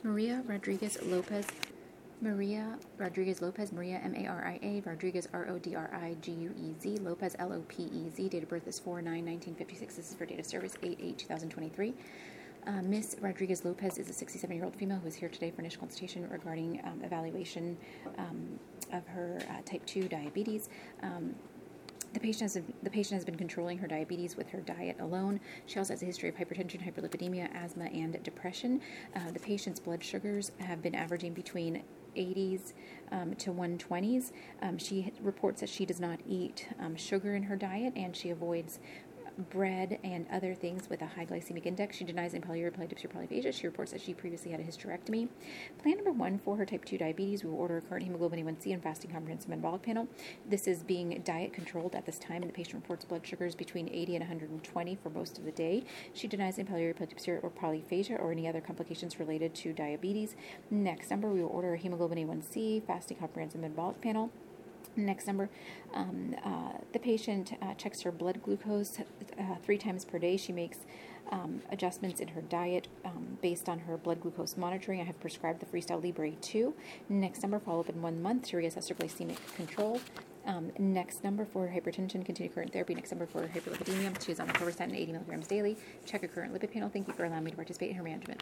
Maria Rodriguez Lopez, Maria, M-A-R-I-A, Rodriguez, R-O-D-R-I-G-U-E-Z, Lopez, L-O-P-E-Z, date of birth is 4/9/1956, this is for date of service 8/8/2023. Miss Rodriguez Lopez is a 67-year-old female who is here today for initial consultation regarding evaluation of her type 2 diabetes. The patient has been controlling her diabetes with her diet alone. She also has a history of hypertension, hyperlipidemia, asthma, and depression. The patient's blood sugars have been averaging between 80s to 120s. She reports that she does not eat sugar in her diet, and she avoids bread and other things with a high glycemic index. She denies polyuria, dipsy, or polyphagia. She reports that she previously had a hysterectomy. Plan number 1 for her type 2 diabetes, we will order a current hemoglobin A1C and fasting comprehensive metabolic panel. This is being diet controlled at this time, and the patient reports blood sugars between 80 and 120 for most of the day. She denies polyuria, dipsy, or polyphagia or any other complications related to diabetes. Next number, we will order a hemoglobin A1C, fasting comprehensive metabolic panel. Next number, the patient checks her blood glucose 3 times per day. She makes adjustments in her diet based on her blood glucose monitoring. I have prescribed the Freestyle Libre 2. Next number, follow up in 1 month to reassess her glycemic control. Next number for hypertension, continue current therapy. Next number for hyperlipidemia, she is on atorvastatin 80 milligrams daily. Check her current lipid panel. Thank you for allowing me to participate in her management.